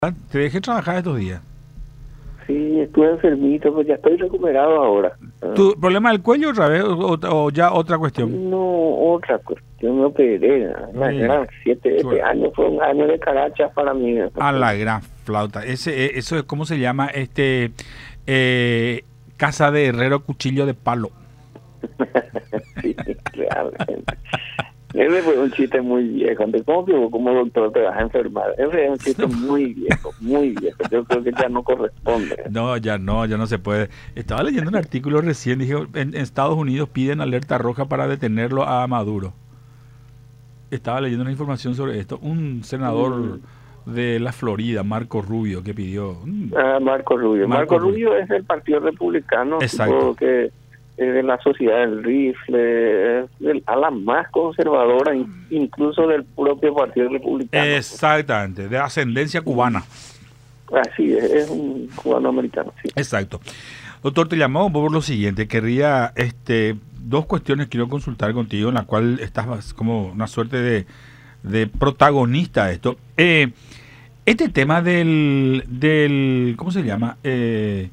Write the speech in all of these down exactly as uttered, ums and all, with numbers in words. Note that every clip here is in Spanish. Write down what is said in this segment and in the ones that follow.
Te dejé trabajar estos días. Sí, estuve enfermito, pues ya estoy recuperado ahora. Ah, ¿Tu problema del cuello otra vez o, o- o ya otra cuestión? No, otra cuestión, me operé. La Ey, gran siete, este chue- año fue un año de carachas para mí. a la gran flauta. Ese, eh, eso es cómo se llama este eh, casa de herrero cuchillo de palo. Sí, realmente. Ese fue un chiste muy viejo. Entonces, ¿cómo que vos como doctor te vas a enfermar? Ese es un chiste muy viejo, muy viejo. Yo creo que ya no corresponde. No, ya no, ya no se puede. Estaba leyendo un artículo recién, dije, en, en Estados Unidos piden alerta roja para detenerlo a Maduro. Estaba leyendo una información sobre esto. Un senador Mm. de la Florida, Marco Rubio, que pidió... mm, Ah, Marco Rubio. Marco Marco Rubio. Rubio es del Partido Republicano, Exacto. tipo que es de la Sociedad del Rifle, es del, a la más conservadora, in- incluso del propio Partido Republicano. Exactamente, de ascendencia Mm. cubana. Así es, es un cubano americano, sí. Exacto. Doctor, te llamamos por lo siguiente. Querría, este, dos cuestiones quiero consultar contigo, en la cual estás como una suerte de, de protagonista de esto. Eh, este tema del, del, ¿cómo se llama? Eh,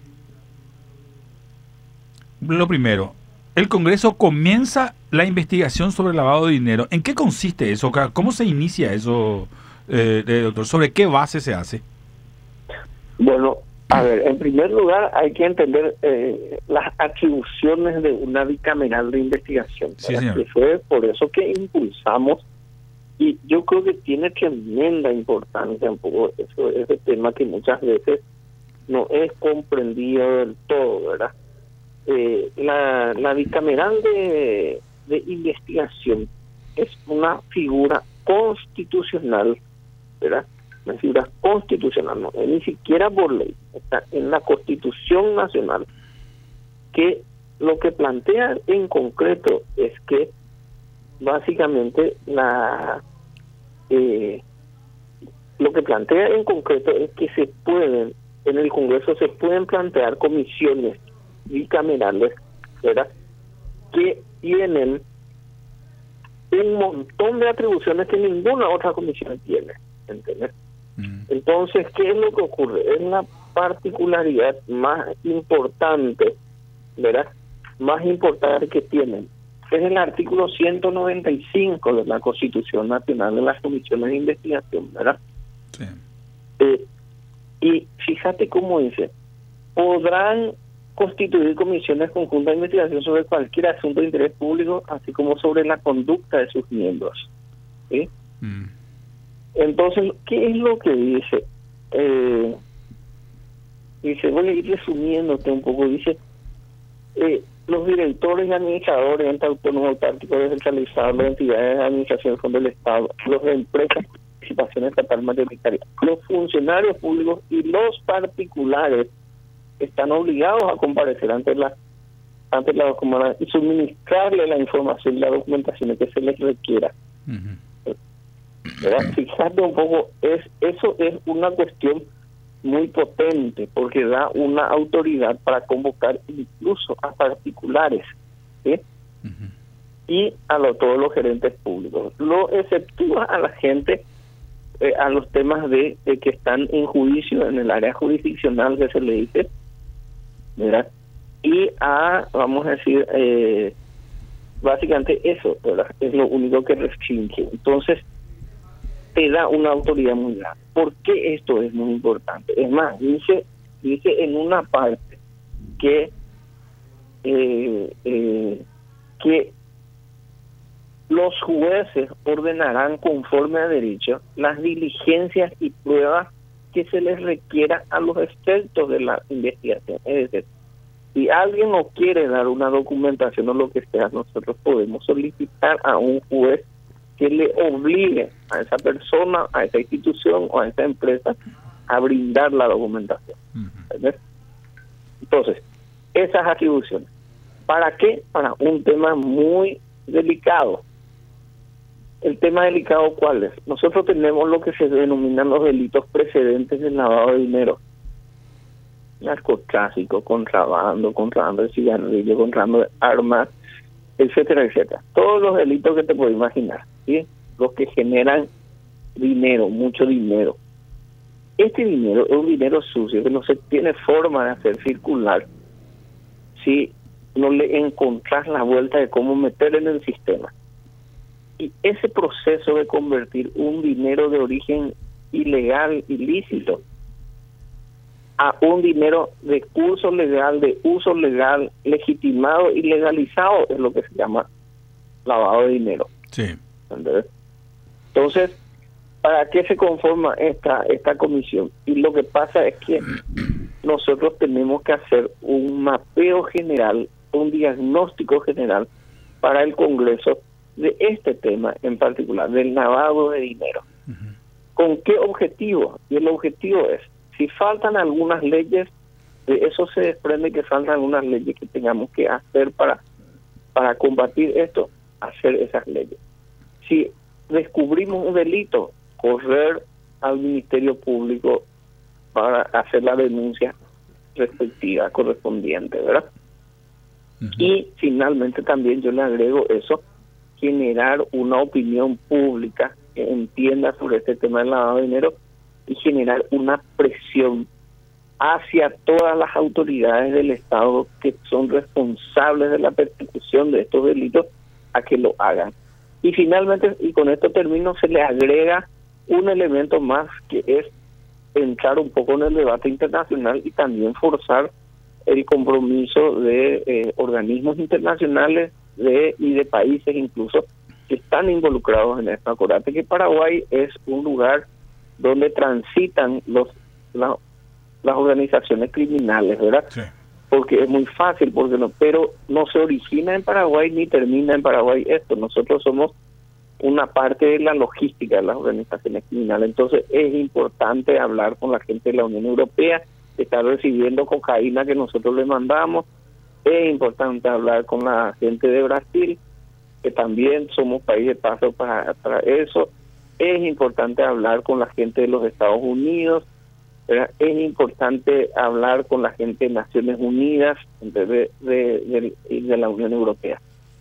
lo primero, el Congreso comienza la investigación sobre el lavado de dinero. ¿En qué consiste eso? ¿Cómo se inicia eso, eh, eh, doctor? ¿Sobre qué base se hace? Bueno, a ver, en primer lugar hay que entender eh, las atribuciones de una bicameral de investigación, Sí, ¿verdad? señor. Que fue por eso que impulsamos, y yo creo que tiene tremenda importancia un poco eso, ese tema que muchas veces no es comprendido del todo, ¿verdad? Eh, la, la bicameral de, de investigación es una figura constitucional, ¿verdad? Una figura constitucional, no es ni siquiera por ley, está en la Constitución Nacional, que lo que plantea en concreto es que básicamente la eh, lo que plantea en concreto es que se pueden, en el Congreso se pueden plantear comisiones bicamerales, ¿verdad? Que tienen un montón de atribuciones que ninguna otra comisión tiene, ¿entendés? Mm. Entonces, ¿qué es lo que ocurre? Es la particularidad más importante, ¿verdad? Más importante que tienen. Es el artículo ciento noventa y cinco de la Constitución Nacional de las Comisiones de Investigación, ¿verdad? Sí. Eh, y fíjate cómo dice, podrán constituir comisiones conjuntas de investigación sobre cualquier asunto de interés público, así como sobre la conducta de sus miembros, ¿sí? Mm. Entonces, ¿qué es lo que dice? Eh, dice, voy a ir resumiéndote un poco, dice, eh, los directores y administradores, entes autónomos autárquicos descentralizados, las entidades de administración del Fondo del Estado, los de empresas de participación estatal mayoritaria, los funcionarios públicos y los particulares están obligados a comparecer ante la ante la documentación y suministrarle la información y la documentación que se les requiera. Ujú. ¿Verdad? Fíjate un poco, es eso es una cuestión muy potente porque da una autoridad para convocar incluso a particulares, ¿sí? Ujú. Y a lo, todos los gerentes públicos. Lo exceptúa a la gente, eh, a los temas de, de que están en juicio en el área jurisdiccional que se le dice, ¿verdad? Y a, vamos a decir, eh, básicamente eso, ¿verdad? Es lo único que restringe. Entonces, te da una autoridad muy grande. ¿Por qué esto es muy importante? Es más, dice, dice en una parte que eh, eh, que los jueces ordenarán conforme a derecho las diligencias y pruebas que se les requiera a los efectos de la investigación. Es decir, si alguien no quiere dar una documentación o lo que sea, nosotros podemos solicitar a un juez que le obligue a esa persona, a esa institución o a esa empresa a brindar la documentación. Ujú. ¿Entendés? Entonces, esas atribuciones. ¿Para qué? Para un tema muy delicado. El tema delicado, ¿cuál es? Nosotros tenemos lo que se denominan los delitos precedentes del lavado de dinero. Narcotráfico, contrabando, contrabando de cigarrillo, contrabando de armas, etcétera, etcétera. Todos los delitos que te puedes imaginar, ¿sí? Los que generan dinero, mucho dinero. Este dinero es un dinero sucio que no se tiene forma de hacer circular si no le encontrás la vuelta de cómo meter en el sistema. Y ese proceso de convertir un dinero de origen ilegal, ilícito, a un dinero de curso legal, de uso legal, legitimado y legalizado, es lo que se llama lavado de dinero. Sí. ¿Entendés? Entonces, ¿para qué se conforma esta esta comisión? Y lo que pasa es que nosotros tenemos que hacer un mapeo general, un diagnóstico general para el Congreso de este tema en particular, del lavado de dinero. Uh-huh. ¿Con qué objetivo? Y el objetivo es, si faltan algunas leyes, de eso se desprende que faltan algunas leyes que tengamos que hacer para, para combatir esto, hacer esas leyes. Si descubrimos un delito, correr al Ministerio Público para hacer la denuncia respectiva, correspondiente, ¿verdad? Uh-huh. Y finalmente también yo le agrego eso, generar una opinión pública que entienda sobre este tema del lavado de dinero y generar una presión hacia todas las autoridades del Estado que son responsables de la persecución de estos delitos a que lo hagan. Y finalmente, y con esto termino, se le agrega un elemento más que es entrar un poco en el debate internacional y también forzar el compromiso de eh, organismos internacionales de y de países incluso que están involucrados en esto. Acuérdate que Paraguay es un lugar donde transitan los la, las organizaciones criminales, ¿verdad? Sí. Porque es muy fácil, porque no, pero no se origina en Paraguay ni termina en Paraguay esto. Nosotros somos una parte de la logística de las organizaciones criminales. Entonces es importante hablar con la gente de la Unión Europea que está recibiendo cocaína que nosotros le mandamos. Es importante hablar con la gente de Brasil, que también somos país de paso para, para eso. Es importante hablar con la gente de los Estados Unidos. ¿verdad? Es importante hablar con la gente de Naciones Unidas, de, de, de, de, de la Unión Europea.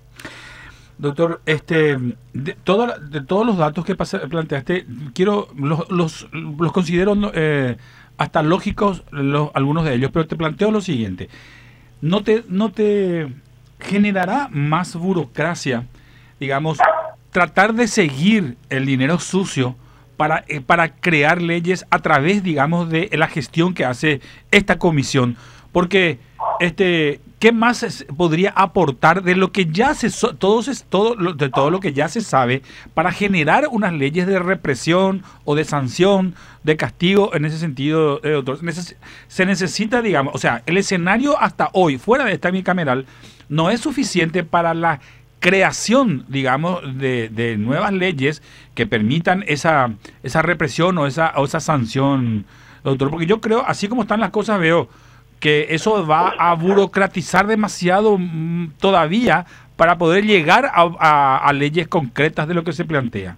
Doctor, este, de, todo, de todos los datos que pasa, planteaste, quiero los los, los considero eh, hasta lógicos los, algunos de ellos, pero te planteo lo siguiente: no te no te generará más burocracia, digamos, tratar de seguir el dinero sucio para eh, para crear leyes a través, digamos, de la gestión que hace esta comisión, porque este ¿qué más es, podría aportar de lo que ya se so, todos es, todo lo, de todo lo que ya se sabe para generar unas leyes de represión o de sanción, de castigo en ese sentido, eh, doctor? Neces- se necesita, digamos, o sea, el escenario hasta hoy fuera de esta bicameral no es suficiente para la creación, digamos, de, de nuevas leyes que permitan esa esa represión o esa o esa sanción, doctor, porque yo creo, así como están las cosas, veo que eso va a burocratizar demasiado mmm, todavía para poder llegar a, a, a leyes concretas de lo que se plantea.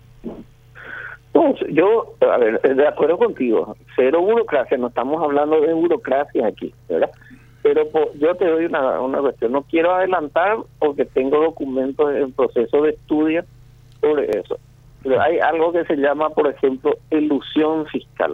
No, yo, a ver, de acuerdo contigo, cero burocracia, no estamos hablando de burocracia aquí, ¿verdad? Pero po, yo te doy una, una cuestión, no quiero adelantar porque tengo documentos en proceso de estudio sobre eso. Pero hay algo que se llama, por ejemplo, elusión fiscal.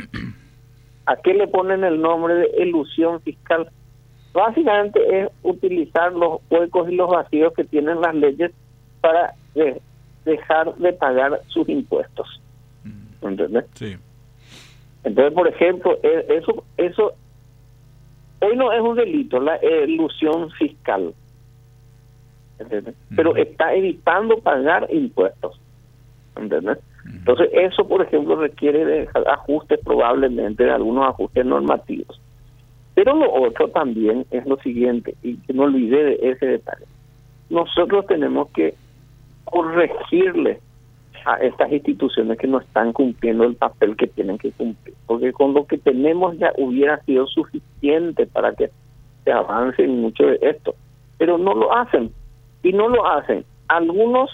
¿A qué le ponen el nombre de elusión fiscal? Básicamente es utilizar los huecos y los vacíos que tienen las leyes para de, dejar de pagar sus impuestos. ¿Entendés? Sí. Entonces, por ejemplo, eso eso hoy no es un delito, la elusión fiscal. ¿Entendés? Mm. Pero está evitando pagar impuestos. ¿Entendés? Entonces eso, por ejemplo, requiere de ajustes, probablemente de algunos ajustes normativos. Pero lo otro también es lo siguiente, y que no olvide de ese detalle. Nosotros tenemos que corregirle a estas instituciones que no están cumpliendo el papel que tienen que cumplir, porque con lo que tenemos ya hubiera sido suficiente para que se avance en mucho de esto, pero no lo hacen, y no lo hacen algunos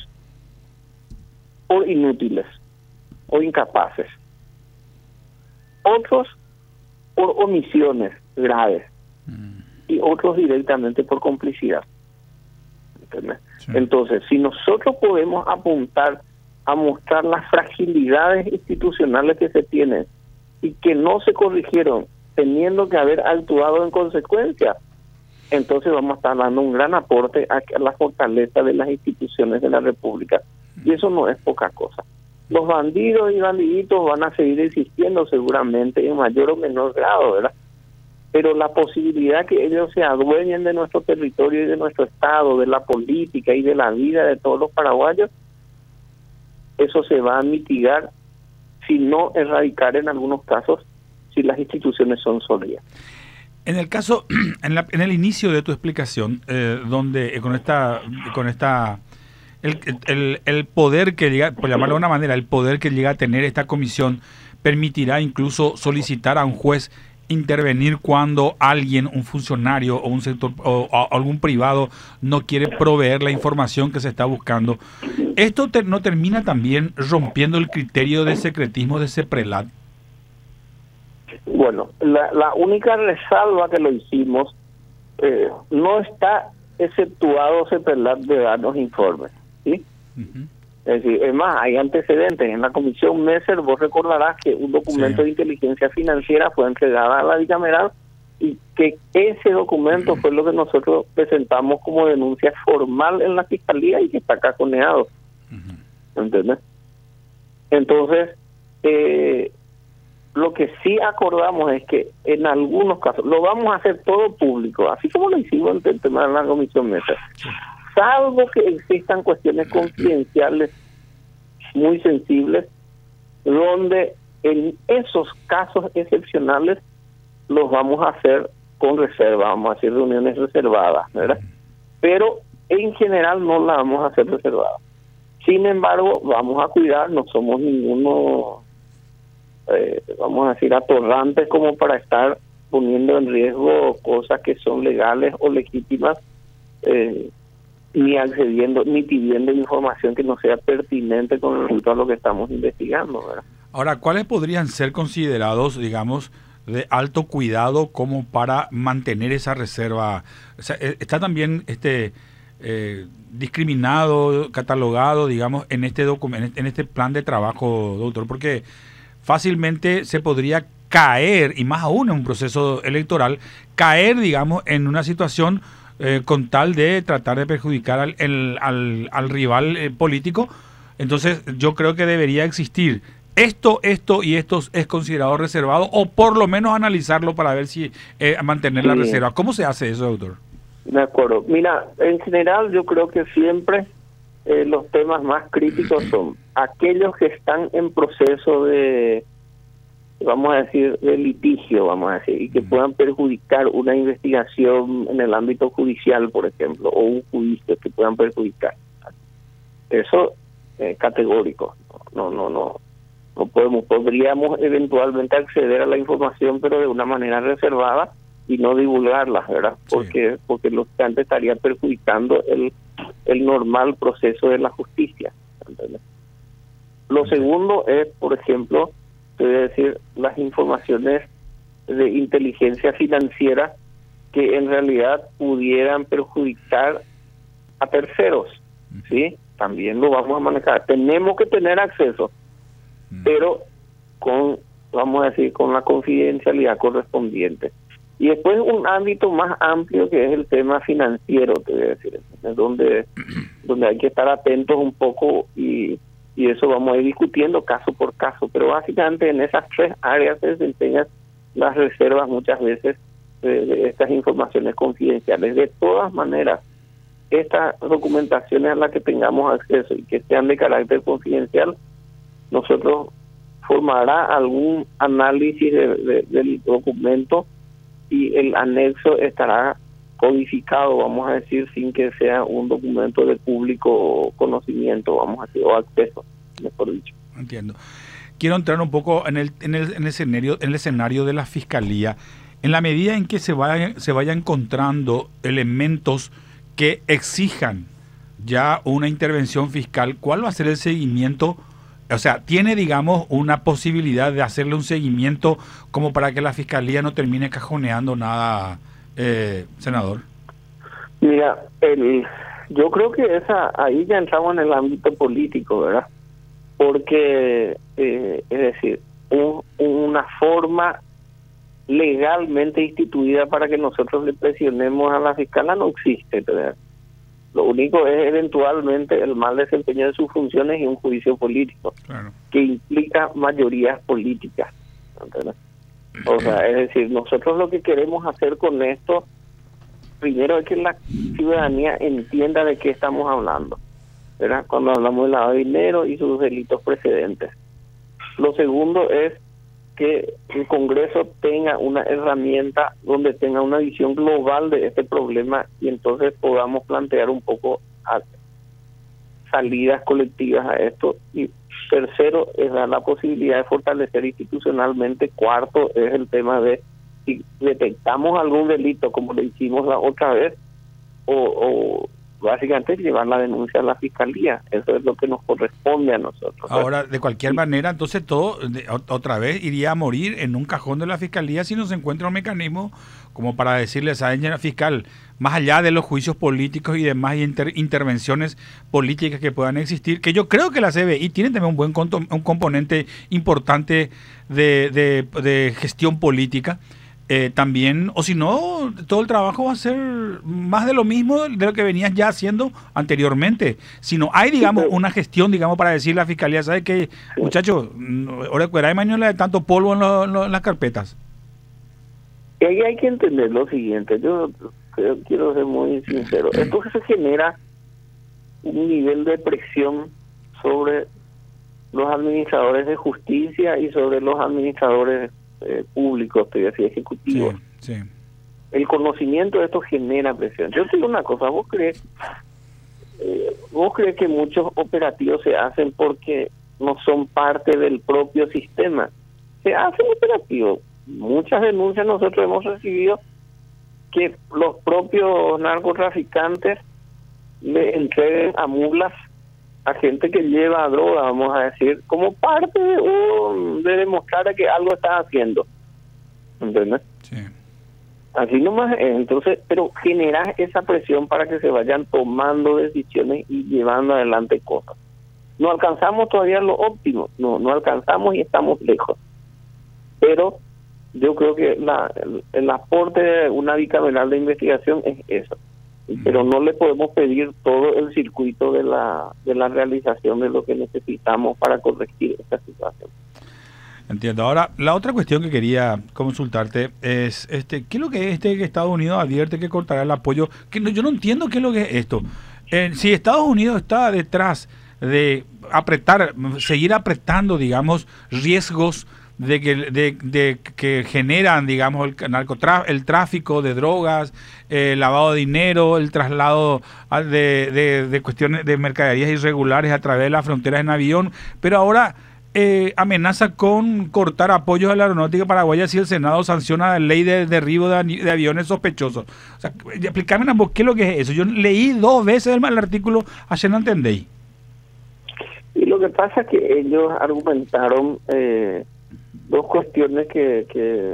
por inútiles o incapaces, otros por omisiones graves mm. y otros directamente por complicidad. ¿Entendés? Sí. Entonces, si nosotros podemos apuntar a mostrar las fragilidades institucionales que se tienen y que no se corrigieron, teniendo que haber actuado en consecuencia, entonces vamos a estar dando un gran aporte a la fortaleza de las instituciones de la República. Y eso no es poca cosa. Los bandidos y bandiditos van a seguir existiendo seguramente en mayor o menor grado, ¿verdad? Pero la posibilidad que ellos se adueñen de nuestro territorio y de nuestro Estado, de la política y de la vida de todos los paraguayos, eso se va a mitigar, si no erradicar en algunos casos, si las instituciones son sólidas. En el caso, en, la, en el inicio de tu explicación, eh, donde eh, con esta, con esta, el, el, el poder que llega, por llamarlo de una manera, el poder que llega a tener esta comisión permitirá incluso solicitar a un juez intervenir cuando alguien, un funcionario o un sector o, o algún privado no quiere proveer la información que se está buscando. ¿Esto te, no termina también rompiendo el criterio de secretismo de CEPRELAT? Bueno, la, la única resalva que lo hicimos, eh, no está exceptuado CEPRELAT de darnos informes, ¿sí? Uh-huh. Es decir, es más, hay antecedentes. En la comisión Messer, vos recordarás que un documento sí. de inteligencia financiera fue entregado a la bicameral y que ese documento uh-huh. fue lo que nosotros presentamos como denuncia formal en la fiscalía y que está cajoneado. Uh-huh. ¿Entiendes? Entonces, eh, lo que sí acordamos es que en algunos casos lo vamos a hacer todo público, así como lo hicimos en el tema de la comisión Messer. Sí. Salvo que existan cuestiones confidenciales muy sensibles, donde en esos casos excepcionales los vamos a hacer con reserva, vamos a hacer reuniones reservadas, ¿verdad? Pero en general no las vamos a hacer reservadas. Sin embargo, vamos a cuidar, no somos ninguno, eh, vamos a decir, atorrantes como para estar poniendo en riesgo cosas que son legales o legítimas, eh, ni accediendo, ni pidiendo información que no sea pertinente con respecto a lo que estamos investigando, ¿verdad? Ahora, ¿cuáles podrían ser considerados, digamos, de alto cuidado como para mantener esa reserva? O sea, está también este eh, discriminado, catalogado, digamos, en este documento, en este plan de trabajo, doctor, porque fácilmente se podría caer, y más aún en un proceso electoral, caer, digamos, en una situación Eh, con tal de tratar de perjudicar al, el, al, al rival eh, político. Entonces yo creo que debería existir esto, esto y esto es considerado reservado, o por lo menos analizarlo para ver si eh, mantener sí. la reserva. ¿Cómo se hace eso, doctor? De acuerdo. Mira, en general yo creo que siempre eh, los temas más críticos son aquellos que están en proceso de, vamos a decir, de litigio, vamos a decir, y que puedan perjudicar una investigación en el ámbito judicial, por ejemplo, o un juicio que puedan perjudicar. Eso es eh, categórico. No, no, no, no podemos, podríamos eventualmente acceder a la información, pero de una manera reservada y no divulgarla, ¿verdad? Porque, sí. porque lo que antes estaría perjudicando el, el normal proceso de la justicia. ¿Entendés? Lo segundo es, por ejemplo, es decir, las informaciones de inteligencia financiera que en realidad pudieran perjudicar a terceros, ¿sí? También lo vamos a manejar. Tenemos que tener acceso, pero con, vamos a decir, con la confidencialidad correspondiente. Y después un ámbito más amplio que es el tema financiero, te voy a decir, es donde, donde hay que estar atentos un poco y y eso vamos a ir discutiendo caso por caso, pero básicamente en esas tres áreas se desempeñan las reservas muchas veces de, de estas informaciones confidenciales. De todas maneras, estas documentaciones a las que tengamos acceso y que sean de carácter confidencial, nosotros formará algún análisis de, de, del documento y el anexo estará codificado, vamos a decir, sin que sea un documento de público conocimiento, vamos a decir, o acceso, mejor dicho. Entiendo. Quiero entrar un poco en el, en el, en el escenario, en el escenario de la fiscalía. En la medida en que se vaya, se vaya encontrando elementos que exijan ya una intervención fiscal, ¿cuál va a ser el seguimiento? O sea, ¿tiene, digamos, una posibilidad de hacerle un seguimiento como para que la fiscalía no termine cajoneando nada, eh, senador? Mira, el, yo creo que esa ahí ya entramos en el ámbito político, ¿verdad? Porque, eh, es decir, un, una forma legalmente instituida para que nosotros le presionemos a la fiscala, no existe, ¿verdad? Lo único es eventualmente el mal desempeño de sus funciones y un juicio político, claro, que implica mayorías políticas, ¿verdad? O sea, es decir, nosotros lo que queremos hacer con esto, primero es que la ciudadanía entienda de qué estamos hablando, ¿verdad? Cuando hablamos de lavado de dinero y sus delitos precedentes. Lo segundo es que el Congreso tenga una herramienta donde tenga una visión global de este problema y entonces podamos plantear un poco a salidas colectivas a esto. Y tercero es dar la posibilidad de fortalecer institucionalmente. Cuarto es el tema de si detectamos algún delito como lo hicimos la otra vez o, o básicamente llevar la denuncia a la fiscalía. Eso es lo que nos corresponde a nosotros. Ahora, de cualquier sí. manera, entonces todo de, otra vez iría a morir en un cajón de la fiscalía si no se encuentra un mecanismo como para decirle a esa señora fiscal, más allá de los juicios políticos y demás inter, intervenciones políticas que puedan existir, que yo creo que la C B I tiene también un buen conto, un componente importante de, de, de gestión política. Eh, también, o si no, todo el trabajo va a ser más de lo mismo de lo que venías ya haciendo anteriormente. Si no hay, digamos, una gestión, digamos, para decirle a la fiscalía, ¿sabe qué, muchachos? Ahora cuera y mañana de tanto polvo en, lo, en, lo, en las carpetas. Y ahí hay que entender lo siguiente, yo creo, quiero ser muy sincero. Esto se genera un nivel de presión sobre los administradores de justicia y sobre los administradores Eh, públicos, te decía, ejecutivos. Sí, sí. El conocimiento de esto genera presión. Yo te digo una cosa, ¿vos crees, eh, vos crees que muchos operativos se hacen porque no son parte del propio sistema? Se hacen operativos. Muchas denuncias nosotros hemos recibido que los propios narcotraficantes le entreguen a mulas a gente que lleva droga, vamos a decir, como parte de, un, de demostrar que algo está haciendo. ¿Entendés? Sí. Así nomás es. Entonces, pero generas esa presión para que se vayan tomando decisiones y llevando adelante cosas. No alcanzamos todavía lo óptimo, no, no alcanzamos y estamos lejos. Pero yo creo que la, el, el aporte de una bicameral de investigación es eso. Pero no le podemos pedir todo el circuito de la de la realización de lo que necesitamos para corregir esta situación. Entiendo. Ahora, la otra cuestión que quería consultarte es, este, ¿qué es lo que es este que Estados Unidos advierte que cortará el apoyo? Que no, yo no entiendo qué es lo que es esto. Eh, si Estados Unidos está detrás de apretar, seguir apretando, digamos, riesgos de que de, de que generan, digamos, el narcotráfico, el tráfico de drogas, el lavado de dinero, el traslado de, de, de cuestiones de mercaderías irregulares a través de las fronteras en avión, pero ahora eh, amenaza con cortar apoyos a la aeronáutica paraguaya si el Senado sanciona la ley de derribo de, de aviones sospechosos. O sea, explícame vos qué es lo que es eso. Yo leí dos veces el, el artículo, ayer no entendí. Y lo que pasa es que ellos argumentaron eh, dos cuestiones que, que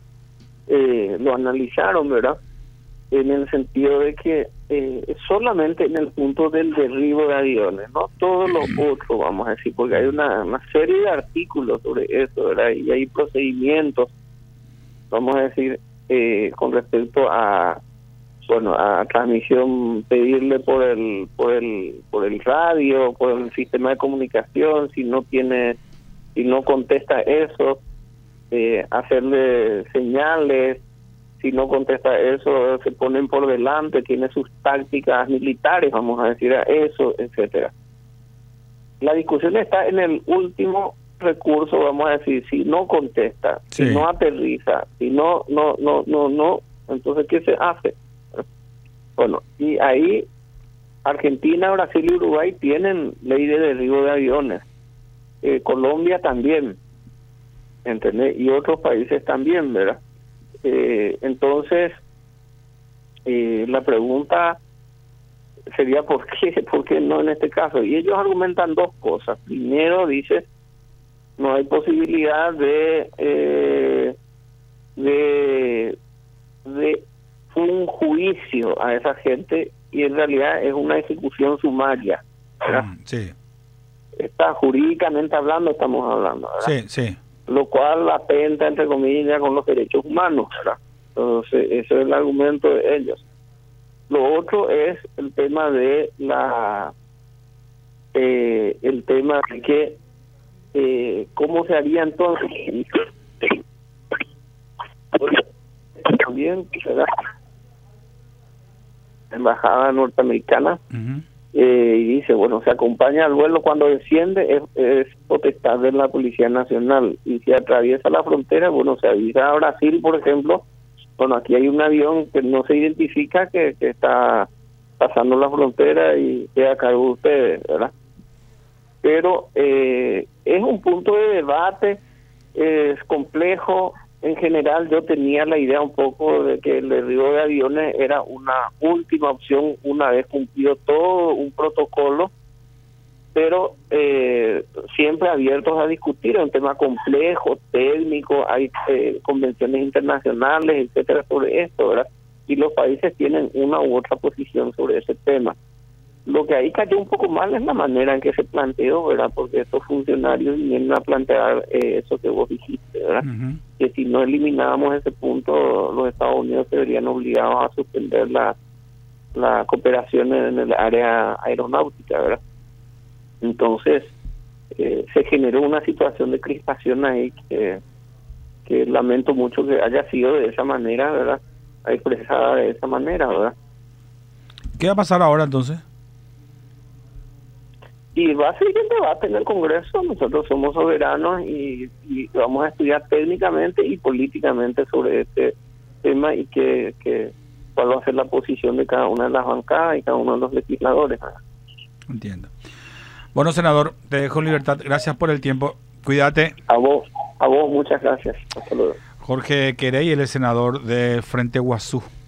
eh, lo analizaron, ¿verdad? En el sentido de que eh, solamente en el punto del derribo de aviones, no todo lo otro, vamos a decir, porque hay una, una serie de artículos sobre eso, ¿verdad? Y hay procedimientos, vamos a decir, eh, con respecto a, bueno, a transmisión, pedirle por el, por el, por el radio, por el sistema de comunicación, si no tiene, si no contesta eso, eh, hacerle señales. Si no contesta eso, se ponen por delante, tiene sus tácticas militares, vamos a decir a eso, etcétera. La discusión está en el último recurso, vamos a decir, si no contesta, sí. si no aterriza, si no, no, no, no, no, entonces ¿qué se hace? Bueno, y ahí Argentina, Brasil y Uruguay tienen ley de derribo de aviones, eh, Colombia también, ¿entendés? Y otros países también, ¿verdad? Eh, entonces, eh, la pregunta sería ¿por qué? ¿Por qué no en este caso? Y ellos argumentan dos cosas. Primero, dice, no hay posibilidad de, eh, de, de un juicio a esa gente y en realidad es una ejecución sumaria, ¿verdad? Sí. Está jurídicamente hablando, estamos hablando, ¿verdad? Sí, sí. lo cual atenta, entre comillas, con los derechos humanos, ¿verdad? Entonces, ese es el argumento de ellos. Lo otro es el tema de la, eh, el tema de que, eh, ¿cómo se haría entonces? También, ¿verdad? La embajada norteamericana, uh-huh. eh, y dice, bueno, se acompaña al vuelo cuando desciende, es, es potestad de la Policía Nacional, y si atraviesa la frontera, bueno, se avisa a Brasil, por ejemplo. Bueno, aquí hay un avión que no se identifica que, que está pasando la frontera y queda a cargo de ustedes, ¿verdad? Pero eh, es un punto de debate, es complejo. En general yo tenía la idea un poco de que el derribo de aviones era una última opción una vez cumplido todo un protocolo, pero eh, siempre abiertos a discutir, es un tema complejo, técnico, hay eh, convenciones internacionales, etcétera, sobre esto, ¿verdad? Y los países tienen una u otra posición sobre ese tema. Lo que ahí cayó un poco mal es la manera en que se planteó, ¿verdad? Porque estos funcionarios vienen a plantear eh, eso que vos dijiste, ¿verdad? Uh-huh. Que si no eliminábamos ese punto, los Estados Unidos se verían obligados a suspender la, la cooperación en el área aeronáutica, ¿verdad? Entonces, eh, se generó una situación de crispación ahí que, que lamento mucho que haya sido de esa manera, ¿verdad? Expresada de esa manera, ¿verdad? ¿Qué va a pasar ahora entonces? Y va a seguir el debate en el Congreso. Nosotros somos soberanos y, y vamos a estudiar técnicamente y políticamente sobre este tema y que, que cuál va a ser la posición de cada una de las bancadas y cada uno de los legisladores. Entiendo. Bueno, senador, te dejo en libertad. Gracias por el tiempo. Cuídate. A vos, a vos muchas gracias. Hasta luego. Jorge Querey, él es senador de Frente Guazú.